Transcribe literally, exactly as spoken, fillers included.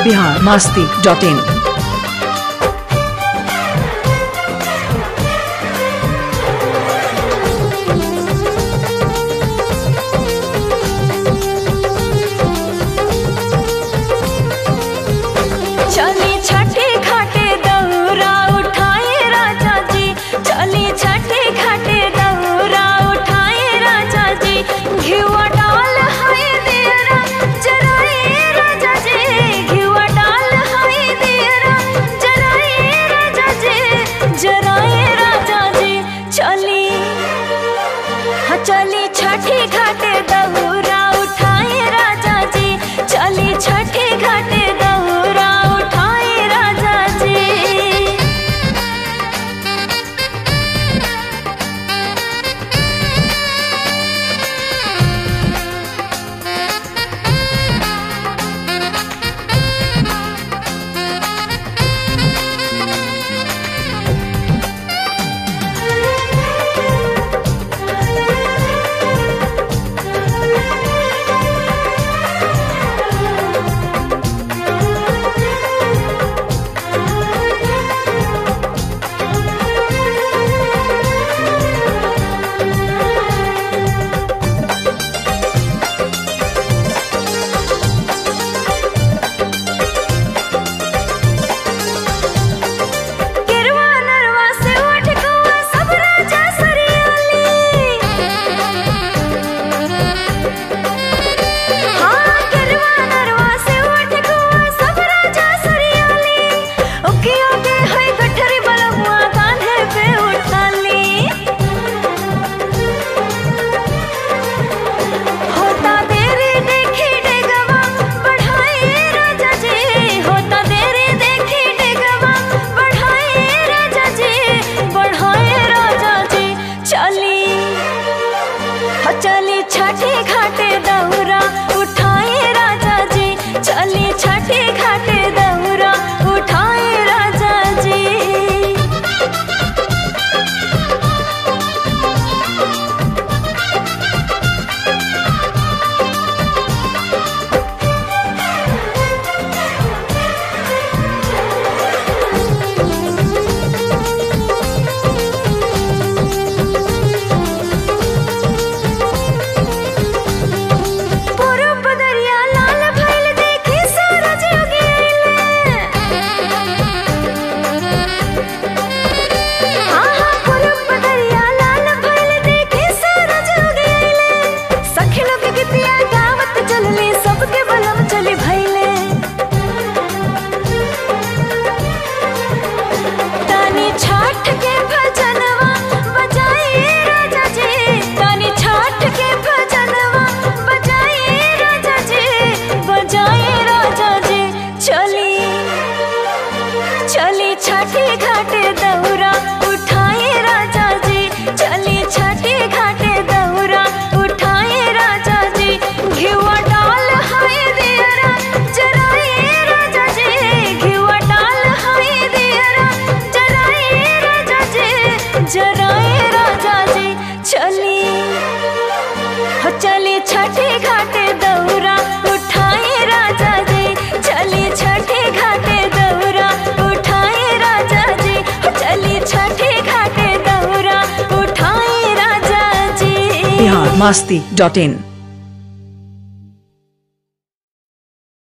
बिहार मस्ती डॉट इन। चली छठी घाटे दहुरा उठाए राजा जी, चली छठी घाटे दहुरा उठाए राजा जी। चली छठी घाटे दहुरा उठाए राजा जी, चली छठी घाटे दहुरा उठाए राजा जी। चली छठी घाटे दहुरा उठाए राजा जी, चली छठी घाटे दहुरा उठाए राजा जी। घिवा डाल हाय दियरा जराए राजा जी, घिवा डाल हाय दियरा जराए राजा जी, जराए राजा जी। चली हो चली छठी घाटे दहुरा उठाए राजा जी, चली छठी घाटे दहुरा उठाए राजा जी, चली छठी घाटे दहुरा उठाए राजा जी। बिहार मस्ती डॉट इन।